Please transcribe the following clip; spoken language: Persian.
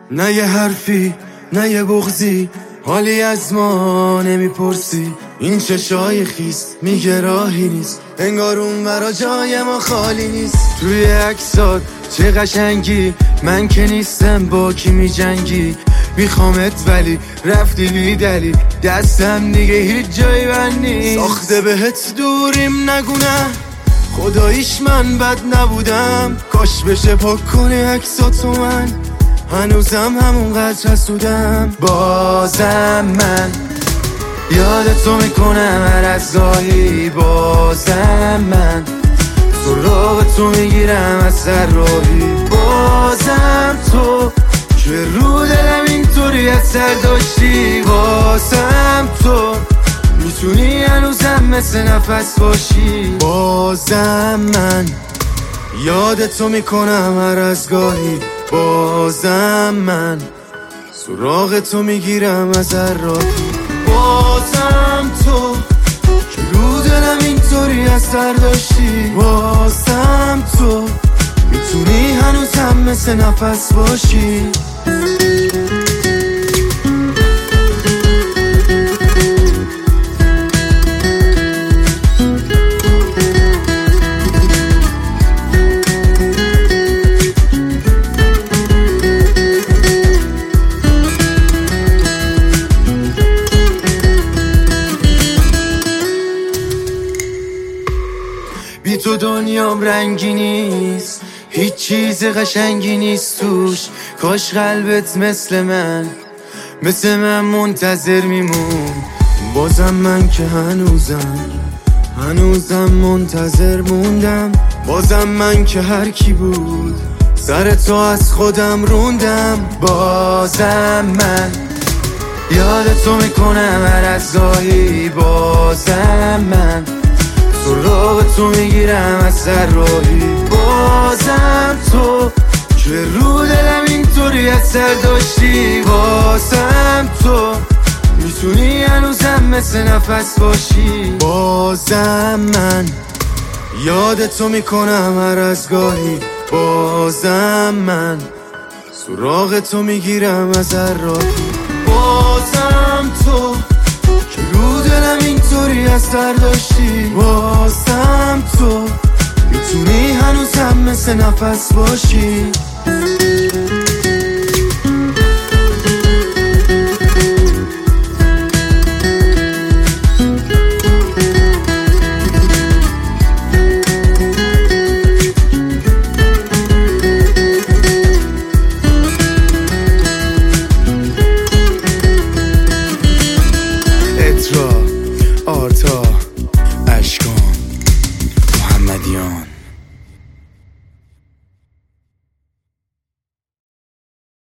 نه یه حرفی نه یه بغضی، حالی از ما نمیپرسی. این چشای خیس میگه راهی نیست، انگار اون برا جای ما خالی نیست. توی عکسات چه قشنگی، من که نیستم با کی میجنگی. میخوامت ولی رفتی بی دلیل، دستم دیگه هیچ جایی بند نیست. ساخته بهت دوریم نگونه، خداییش من بد نبودم. کاش بشه پاک کنی عکساتو، من هنوزم همونقدر حسودم. بازم من یادتو میکنم هر از گاهی، بازم من سراغتو میگیرم از سر راهی. بازم تو که رو دلم اینطوری اثر داشتی، واسم تو میتونی هنوزم مثل نفس باشی. بازم من یادتو میکنم هر از گاهی، بازم من سراغتو میگیرم از هر راهی. بازم تو که رو دلم اینطوری اثر داشتی، بازم تو میتونی هنوزم مثل نفس باشی. بی تو دنیام رنگی نیست، هیچ چیز قشنگی نیست توش. کاش قلبت مثل من منتظر میمون. بازم من که هنوزم منتظر موندم. بازم من که هر کی بود سر تو از خودم روندم. بازم من یادتو میکنم هر از گاهی، بازم من سراغتو میگیرم از سر راهی. بازم تو که رو دلم اینطوری اثر داشتی، واسم تو میتونی هنوزم مثل نفس باشی. بازم من یادتو میکنم هر از گاهی، بازم من سراغتو میگیرم از هر راهی. بازم تو که رو دلم اینطوری اثر داشتی، بازم تو میتونی هنوزم مثل نفس باشی. آرتا